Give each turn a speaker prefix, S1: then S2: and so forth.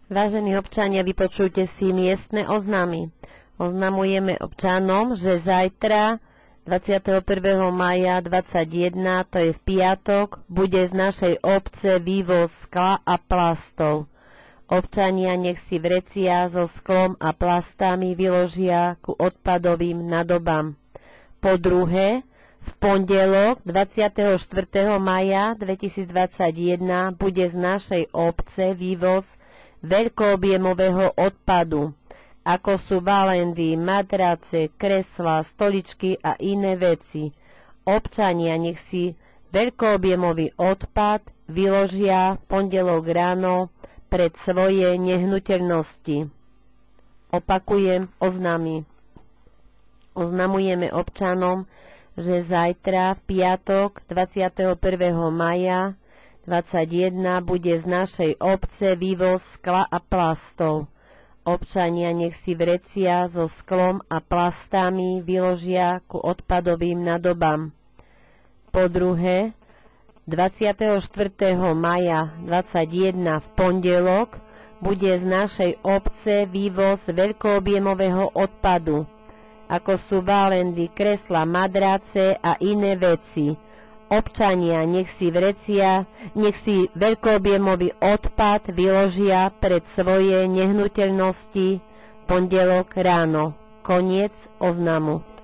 S1: Vážení občania, vypočujte si miestne oznámy. Oznamujeme občanom, že zajtra 21. maja 2021, to je v piatok, bude z našej obce vývoz skla a plastov. Občania nech si vrecia so sklom a plastami vyložia ku odpadovým nádobám. Po druhé, v pondelok 24. maja 2021 bude z našej obce vývoz veľkoobjemového odpadu, ako sú balendy, madrace, kreslá, stoličky a iné veci. Občania nech si veľkoobjemový odpad vyložia v pondelok ráno pred svoje nehnuteľnosti. Opakujem oznámy. Oznamujeme občanom, že zajtra v piatok 21. maja 2021 bude z našej obce vývoz skla a plastov. Občania nech si vrecia so sklom a plastami vyložia ku odpadovým nádobám. Po druhé, 24. maja 2021 v pondelok bude z našej obce vývoz veľkoobjemového odpadu, ako sú balendy, kresla, madrace a iné veci. Občania nech si veľkoobjemový odpad vyložia pred svoje nehnuteľnosti pondelok ráno. Koniec oznamu.